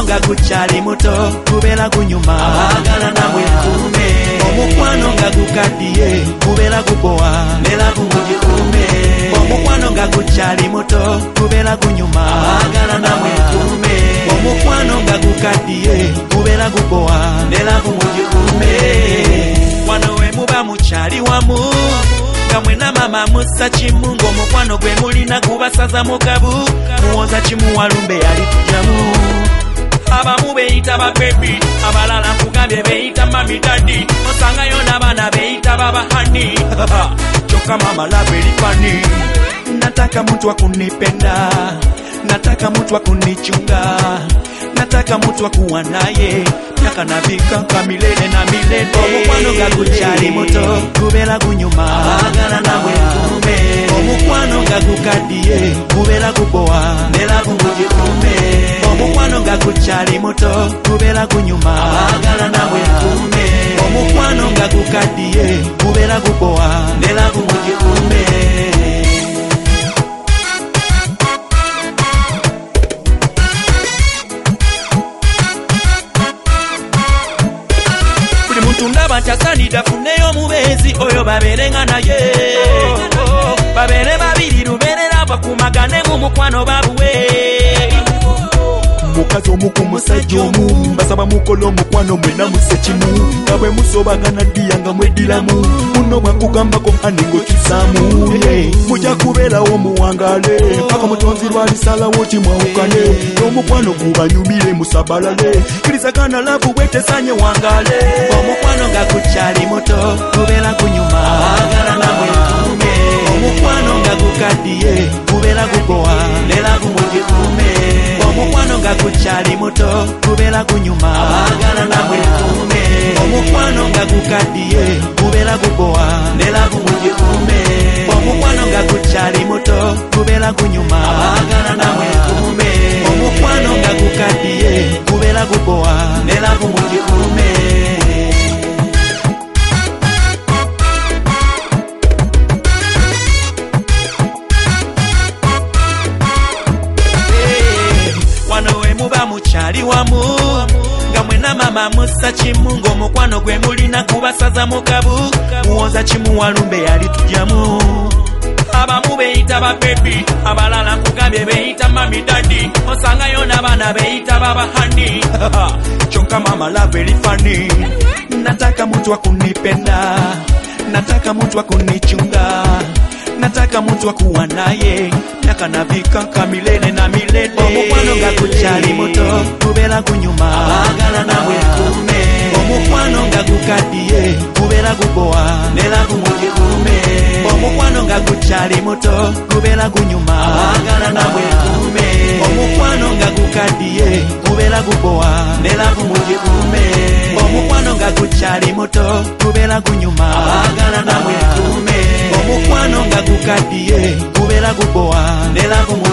nga gukyali muto kubeera gunyuma abagala namwe kume omukwano nga gukaddiye kubeera gubowa nelavu mugikume omukwano nga gukyali muto kubeera gunyuma abagala namwe kume omukwano nga gukaddiye kubeera gubowa nelavu mugikume wano we muba mukyali wamu nga mwena mama musa kimu ng'omukwano gwe mulina gubasaza mu kabu muwoza kimu walumbe yali tujamu abamu beyita babebi abalala nkugambye beyita mami dadi osangayo n'abaana beyita babahani kyokka mama love erifani nataka mtu wa kunipenda nataka mtu wa kunichunga nataka mtu wa kuwa naye miaka na vikaka milele na milele omukwano nga gukyali muto kubeera gunyuma abagala namwe kume omukwano nga gukaddiye kubeera gubowa nelavu mugikume omukwano nga gukyali muto kubeera gunyuma abagala namwe kume omukwano nga gukaddiye kubeera gubowa nelavu mugikume ndaba kyasanida funeyo mubeezi oyo babeerenga naye babeere babiri lubeerera bakumagane mu mukwano babuwe mukazi omu ku musajja omu mbasaba mukola omukwano mwena musekimu nga bwe musobagana ddiya nga mweddiramu muno bwakugambako hani ng'okisaamu mujja kubeerawo muwangale paka mutonzi lwalisalawo kimwawukane n'omukwano gubanyumire musabalale kirizagana laavu bwetesanye wangale omukwano nga gukyali muto gubeera gunyuma abagala namwe kume omukwano nga gukaddiye gubeera gubowa nelavu mugikume omukwano nga gukyali muto gubeera gunyuma abagala namwe kume omukwano nga gukaddiye gubeera gubowa nelavu mugikume omukwano nga gukyali muto gubeera gunyuma abagala namwe kume omukwano nga gukaddiye gubeera gubowa nelavu mugikume muba mukyali wamu nga mwena mama musa kimu ng'omukwano gwe mulina gubasaza mu kabu muwoza kimu walumbe yali tujamu abamu beyita babebi abalala nkugambye beyita mami dadi osangayo n'abaana beyita babahani kyokka mama love erifani nataka mtu wa kunipenda nataka mtu wa kunichunga nataka mtu wa kuwa naye miaka na vikaka milele na milele omukwano nga gukyali muto kubeera gunyuma abagala namwe kume omukwano nga gukaddiye kubeera gubowa nelavu mugikume omukwano nga gukyali muto kubeera gunyuma abagala namwe kume omukwano nga gukaddiye kubeera gubowa nelavu mugikume omukwano nga gukyali muto kubeera gunyuma abagala namwe kume omukwano nga gukaddiye kubeera gubowa nelavu